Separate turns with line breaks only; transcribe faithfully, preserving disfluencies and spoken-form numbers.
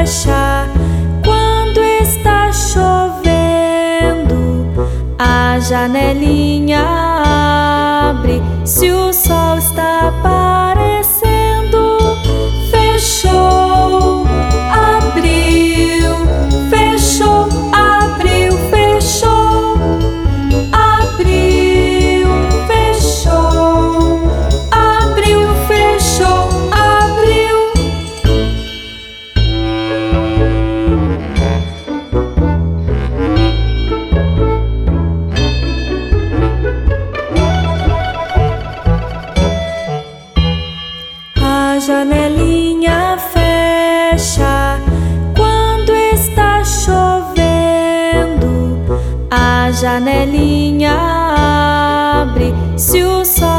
fecha quando está chovendo. A janelinha abre se o sol está aparecendo. Fechou, abriu, fechou, abriu, fechou, abriu, fechou, abriu, fechou, abriu. A janelinha fecha quando está chovendo. A janelinha abre se o sol